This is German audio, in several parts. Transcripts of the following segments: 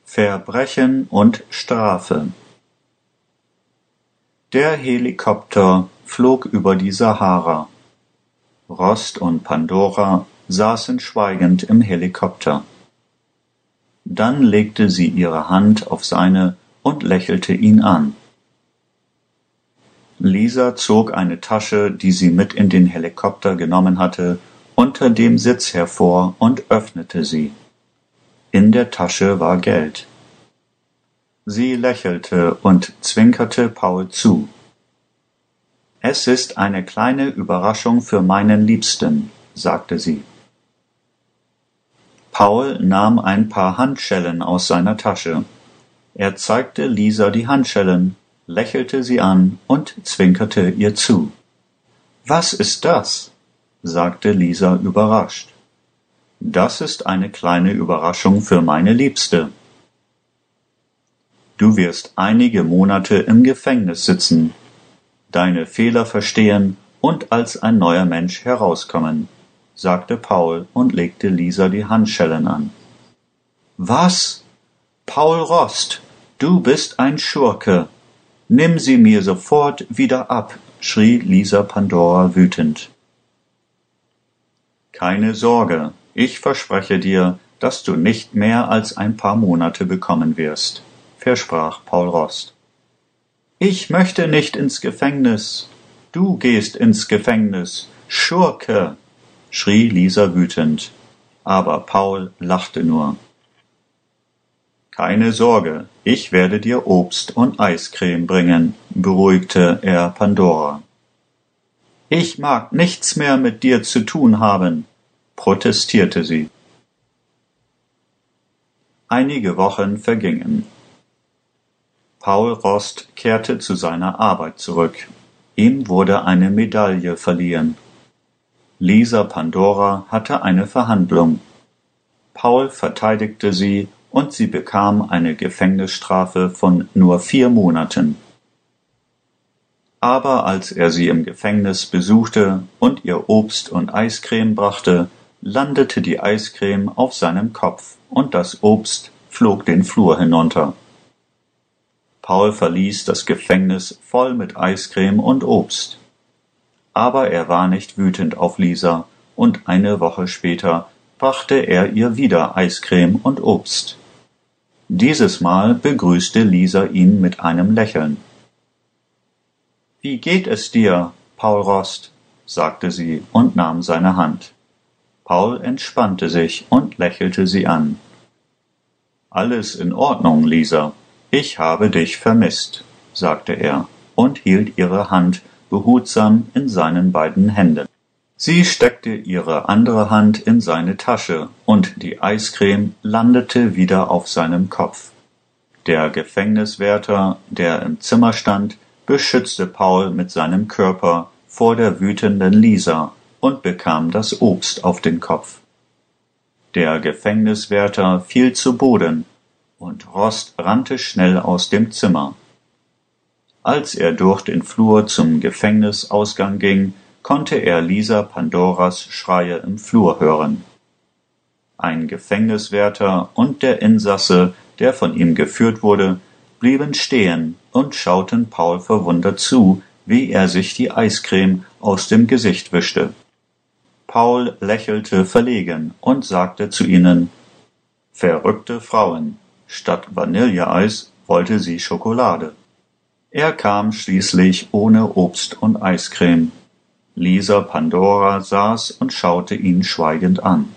Verbrechen und Strafe. Der Helikopter flog über die Sahara. Rost und Pandora saßen schweigend im Helikopter. Dann legte sie ihre Hand auf seine und lächelte ihn an. Lisa zog eine Tasche, die sie mit in den Helikopter genommen hatte, unter dem Sitz hervor und öffnete sie. In der Tasche war Geld. Sie lächelte und zwinkerte Paul zu. »Es ist eine kleine Überraschung für meinen Liebsten«, sagte sie. Paul nahm ein paar Handschellen aus seiner Tasche. Er zeigte Lisa die Handschellen, lächelte sie an und zwinkerte ihr zu. »Was ist das?« sagte Lisa überrascht. »Das ist eine kleine Überraschung für meine Liebste. Du wirst einige Monate im Gefängnis sitzen, deine Fehler verstehen und als ein neuer Mensch herauskommen«, sagte Paul und legte Lisa die Handschellen an. »Was? Paul Rost, du bist ein Schurke! Nimm sie mir sofort wieder ab«, schrie Lisa Pandora wütend. »Keine Sorge, ich verspreche dir, dass du nicht mehr als ein paar Monate bekommen wirst«, versprach Paul Rost. »Ich möchte nicht ins Gefängnis. Du gehst ins Gefängnis, Schurke«, schrie Lisa wütend, aber Paul lachte nur. »Keine Sorge, ich werde dir Obst und Eiscreme bringen«, beruhigte er Pandora. »Ich mag nichts mehr mit dir zu tun haben«, protestierte sie. Einige Wochen vergingen. Paul Rost kehrte zu seiner Arbeit zurück. Ihm wurde eine Medaille verliehen. Lisa Pandora hatte eine Verhandlung. Paul verteidigte sie und sie bekam eine Gefängnisstrafe von nur 4 Monaten. Aber als er sie im Gefängnis besuchte und ihr Obst und Eiscreme brachte, landete die Eiscreme auf seinem Kopf und das Obst flog den Flur hinunter. Paul verließ das Gefängnis voll mit Eiscreme und Obst. Aber er war nicht wütend auf Lisa, und eine Woche später brachte er ihr wieder Eiscreme und Obst. Dieses Mal begrüßte Lisa ihn mit einem Lächeln. »Wie geht es dir, Paul Rost?« sagte sie und nahm seine Hand. Paul entspannte sich und lächelte sie an. »Alles in Ordnung, Lisa. Ich habe dich vermisst«, sagte er und hielt ihre Hand behutsam in seinen beiden Händen. Sie steckte ihre andere Hand in seine Tasche und die Eiscreme landete wieder auf seinem Kopf. Der Gefängniswärter, der im Zimmer stand, beschützte Paul mit seinem Körper vor der wütenden Lisa und bekam das Obst auf den Kopf. Der Gefängniswärter fiel zu Boden und Rost rannte schnell aus dem Zimmer. Als er durch den Flur zum Gefängnisausgang ging, konnte er Lisa Pandoras Schreie im Flur hören. Ein Gefängniswärter und der Insasse, der von ihm geführt wurde, blieben stehen und schauten Paul verwundert zu, wie er sich die Eiscreme aus dem Gesicht wischte. Paul lächelte verlegen und sagte zu ihnen: »Verrückte Frauen, statt Vanilleeis wollte sie Schokolade.« Er kam schließlich ohne Obst und Eiscreme. Lisa Pandora saß und schaute ihn schweigend an.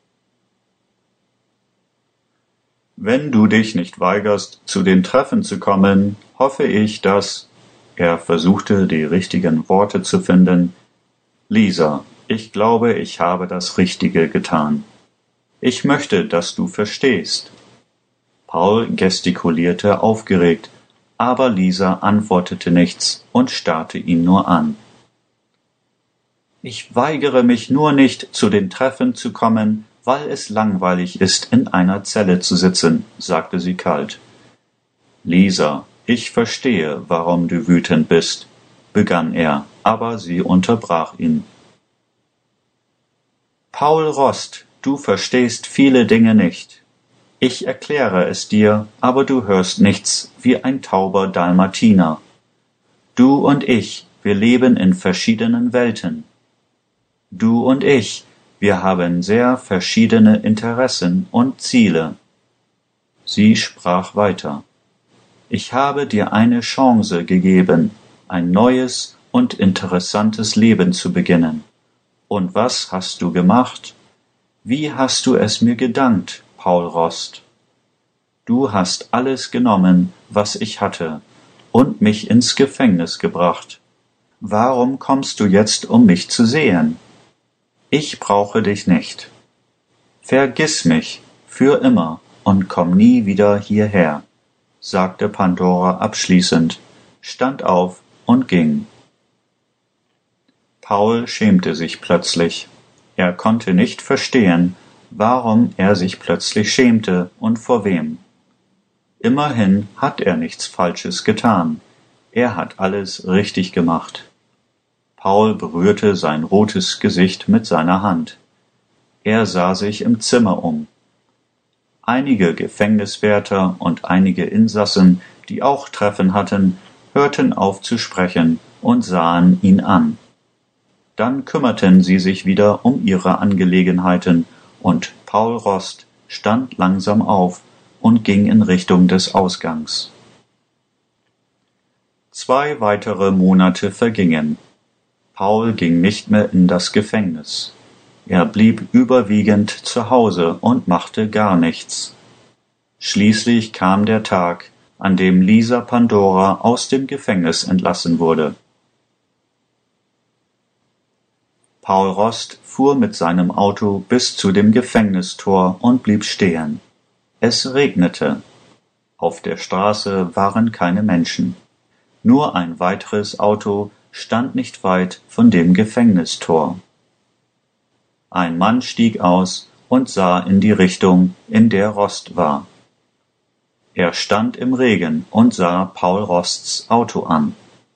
»Wenn du dich nicht weigerst, zu den Treffen zu kommen, hoffe ich, dass...« Er versuchte, die richtigen Worte zu finden. »Lisa, ich glaube, ich habe das Richtige getan. Ich möchte, dass du verstehst.« Paul gestikulierte aufgeregt, aber Lisa antwortete nichts und starrte ihn nur an. »Ich weigere mich nur nicht, zu den Treffen zu kommen, weil es langweilig ist, in einer Zelle zu sitzen«, sagte sie kalt. »Lisa, ich verstehe, warum du wütend bist«, begann er, aber sie unterbrach ihn. »Paul Rost, du verstehst viele Dinge nicht. Ich erkläre es dir, aber du hörst nichts wie ein tauber Dalmatiner. Du und ich, wir leben in verschiedenen Welten. Du und ich, wir haben sehr verschiedene Interessen und Ziele. Sie sprach weiter. Ich habe dir eine Chance gegeben, ein neues und interessantes Leben zu beginnen. Und was hast du gemacht? Wie hast du es mir gedankt, Paul Rost? Du hast alles genommen, was ich hatte, und mich ins Gefängnis gebracht. Warum kommst du jetzt, um mich zu sehen? Ich brauche dich nicht. Vergiss mich für immer und komm nie wieder hierher, sagte Pandora abschließend, stand auf und ging. Paul schämte sich plötzlich. Er konnte nicht verstehen, warum er sich plötzlich schämte und vor wem. Immerhin hat er nichts Falsches getan. Er hat alles richtig gemacht. Paul berührte sein rotes Gesicht mit seiner Hand. Er sah sich im Zimmer um. Einige Gefängniswärter und einige Insassen, die auch Treffen hatten, hörten auf zu sprechen und sahen ihn an. Dann kümmerten sie sich wieder um ihre Angelegenheiten, und Paul Rost stand langsam auf und ging in Richtung des Ausgangs. 2 weitere Monate vergingen. Paul ging nicht mehr in das Gefängnis. Er blieb überwiegend zu Hause und machte gar nichts. Schließlich kam der Tag, an dem Lisa Pandora aus dem Gefängnis entlassen wurde. Paul Rost fuhr mit seinem Auto bis zu dem Gefängnistor und blieb stehen. Es regnete. Auf der Straße waren keine Menschen. Nur ein weiteres Auto stand nicht weit von dem Gefängnistor. Ein Mann stieg aus und sah in die Richtung, in der Rost war. Er stand im Regen und sah Paul Rosts Auto an.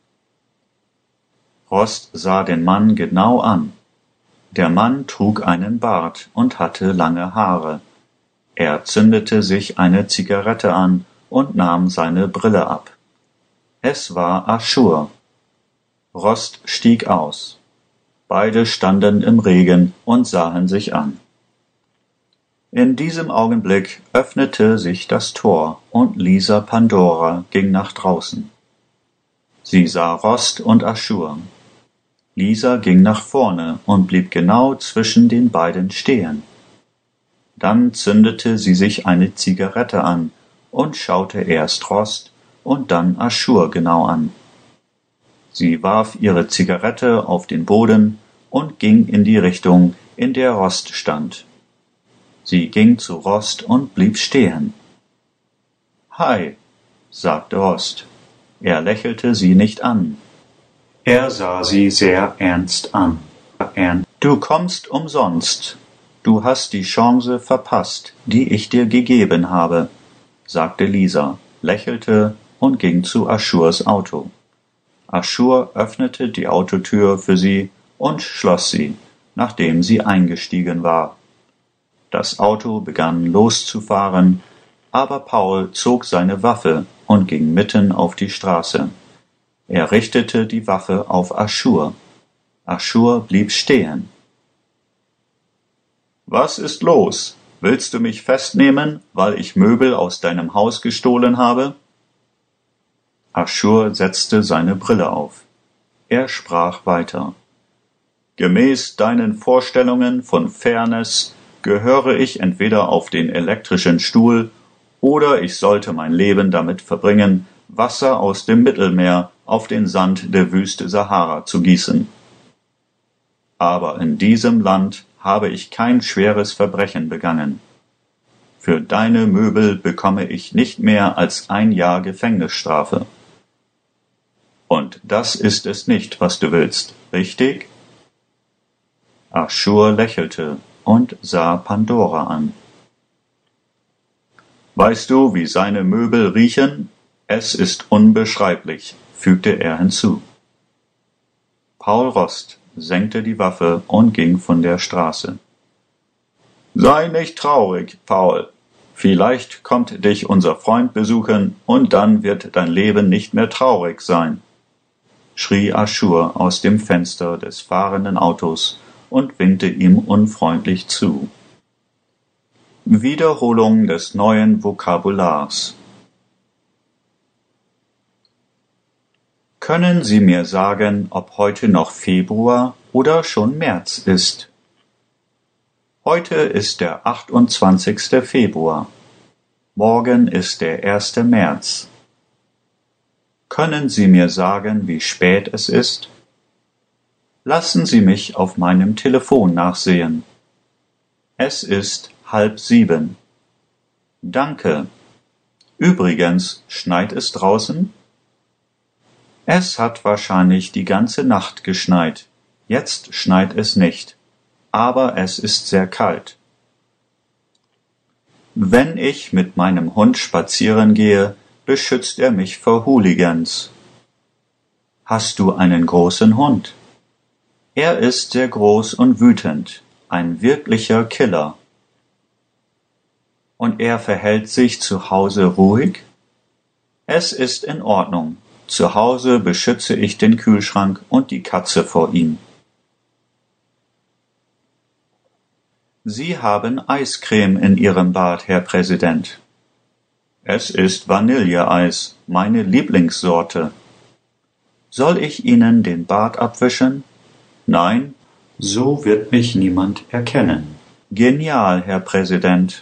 Rost sah den Mann genau an. Der Mann trug einen Bart und hatte lange Haare. Er zündete sich eine Zigarette an und nahm seine Brille ab. Es war Aschur. Rost stieg aus. Beide standen im Regen und sahen sich an. In diesem Augenblick öffnete sich das Tor und Lisa Pandora ging nach draußen. Sie sah Rost und Aschur. Lisa ging nach vorne und blieb genau zwischen den beiden stehen. Dann zündete sie sich eine Zigarette an und schaute erst Rost und dann Aschur genau an. Sie warf ihre Zigarette auf den Boden und ging in die Richtung, in der Rost stand. Sie ging zu Rost und blieb stehen. »Hi«, sagte Rost. Er lächelte sie nicht an. Er sah sie sehr ernst an. »Du kommst umsonst. Du hast die Chance verpasst, die ich dir gegeben habe«, sagte Lisa, lächelte und ging zu Aschurs Auto. Aschur öffnete die Autotür für sie und schloss sie, nachdem sie eingestiegen war. Das Auto begann loszufahren, aber Paul zog seine Waffe und ging mitten auf die Straße. Er richtete die Waffe auf Aschur. Aschur blieb stehen. »Was ist los? Willst du mich festnehmen, weil ich Möbel aus deinem Haus gestohlen habe?« Aschur setzte seine Brille auf. Er sprach weiter. »Gemäß deinen Vorstellungen von Fairness gehöre ich entweder auf den elektrischen Stuhl oder ich sollte mein Leben damit verbringen, Wasser aus dem Mittelmeer auf den Sand der Wüste Sahara zu gießen. Aber in diesem Land habe ich kein schweres Verbrechen begangen. Für deine Möbel bekomme ich nicht mehr als 1 Jahr Gefängnisstrafe. Und das ist es nicht, was du willst, richtig?« Aschur lächelte und sah Pandora an. »Weißt du, wie seine Möbel riechen? Es ist unbeschreiblich«, fügte er hinzu. Paul Rost senkte die Waffe und ging von der Straße. »Sei nicht traurig, Paul. Vielleicht kommt dich unser Freund besuchen, und dann wird dein Leben nicht mehr traurig sein, schrie Aschur aus dem Fenster des fahrenden Autos und winkte ihm unfreundlich zu. Wiederholung des neuen Vokabulars. Können Sie mir sagen, ob heute noch Februar oder schon März ist? Heute ist der 28. Februar. Morgen ist der 1. März. Können Sie mir sagen, wie spät es ist? Lassen Sie mich auf meinem Telefon nachsehen. Es ist 6:30. Danke. Übrigens, schneit es draußen? Es hat wahrscheinlich die ganze Nacht geschneit. Jetzt schneit es nicht, aber es ist sehr kalt. Wenn ich mit meinem Hund spazieren gehe, beschützt er mich vor Hooligans. Hast du einen großen Hund? Er ist sehr groß und wütend, ein wirklicher Killer. Und er verhält sich zu Hause ruhig? Es ist in Ordnung. Zu Hause beschütze ich den Kühlschrank und die Katze vor ihm. Sie haben Eiscreme in Ihrem Bad, Herr Präsident. Es ist Vanilleeis, meine Lieblingssorte. Soll ich Ihnen den Bart abwischen? Nein, so wird mich niemand erkennen. Genial, Herr Präsident.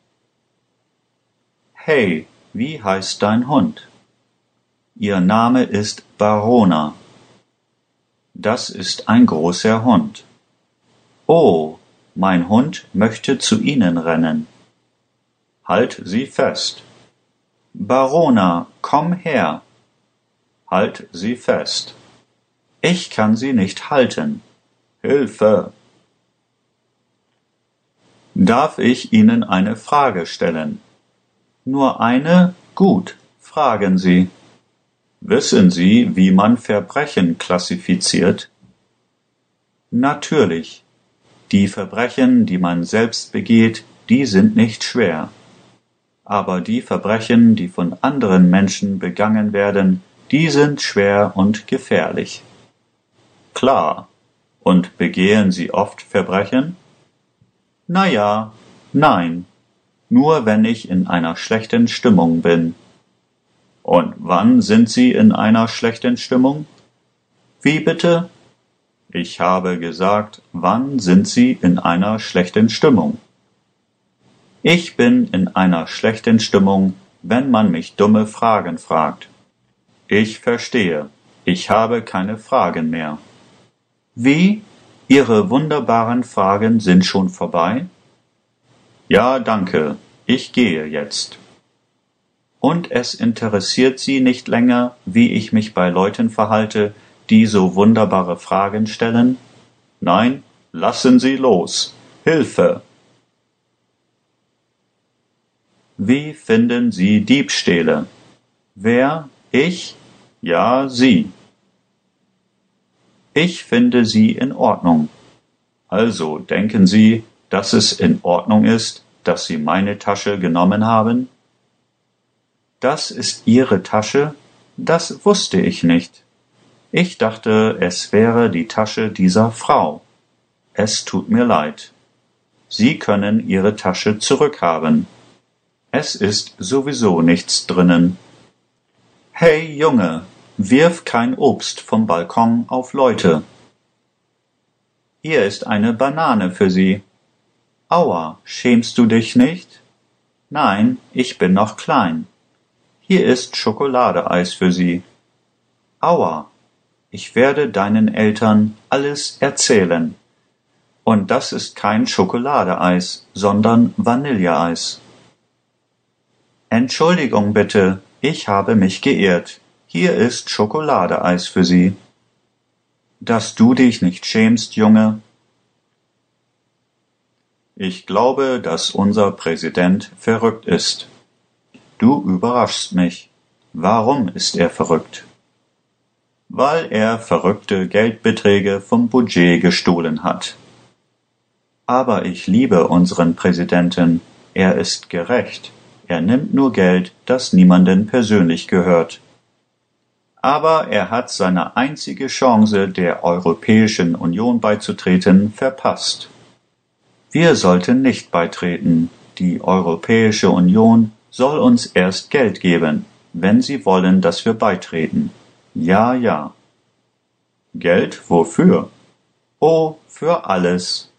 Hey, wie heißt dein Hund? Ihr Name ist Barona. Das ist ein großer Hund. Oh, mein Hund möchte zu Ihnen rennen. Halt sie fest. Barona, komm her. Halt sie fest. Ich kann sie nicht halten. Hilfe! Darf ich Ihnen eine Frage stellen? Nur eine? Gut, fragen Sie. Wissen Sie, wie man Verbrechen klassifiziert? Natürlich. Die Verbrechen, die man selbst begeht, die sind nicht schwer. Aber die Verbrechen, die von anderen Menschen begangen werden, die sind schwer und gefährlich. Klar. Und begehen Sie oft Verbrechen? Na ja, nein. Nur wenn ich in einer schlechten Stimmung bin. Und wann sind Sie in einer schlechten Stimmung? Wie bitte? Ich habe gesagt, wann sind Sie in einer schlechten Stimmung? Ich bin in einer schlechten Stimmung, wenn man mich dumme Fragen fragt. Ich verstehe. Ich habe keine Fragen mehr. Wie? Ihre wunderbaren Fragen sind schon vorbei? Ja, danke. Ich gehe jetzt. Und es interessiert Sie nicht länger, wie ich mich bei Leuten verhalte, die so wunderbare Fragen stellen? Nein, lassen Sie los. Hilfe! Wie finden Sie Diebstähle? Wer? Ich? Ja, Sie. Ich finde sie in Ordnung. Also denken Sie, dass es in Ordnung ist, dass Sie meine Tasche genommen haben? Das ist Ihre Tasche? Das wusste ich nicht. Ich dachte, es wäre die Tasche dieser Frau. Es tut mir leid. Sie können Ihre Tasche zurückhaben. Es ist sowieso nichts drinnen. Hey, Junge, wirf kein Obst vom Balkon auf Leute. Hier ist eine Banane für Sie. Aua, schämst du dich nicht? Nein, ich bin noch klein. Hier ist Schokoladeeis für Sie. Aua, ich werde deinen Eltern alles erzählen. Und das ist kein Schokoladeeis, sondern Vanilleeis. Entschuldigung bitte, ich habe mich geirrt. Hier ist Schokoladeeis für Sie. Dass du dich nicht schämst, Junge? Ich glaube, dass unser Präsident verrückt ist. Du überraschst mich. Warum ist er verrückt? Weil er verrückte Geldbeträge vom Budget gestohlen hat. Aber ich liebe unseren Präsidenten. Er ist gerecht. Er nimmt nur Geld, das niemanden persönlich gehört. Aber er hat seine einzige Chance, der Europäischen Union beizutreten, verpasst. Wir sollten nicht beitreten. Die Europäische Union soll uns erst Geld geben, wenn sie wollen, dass wir beitreten. Ja, ja. Geld wofür? Oh, für alles.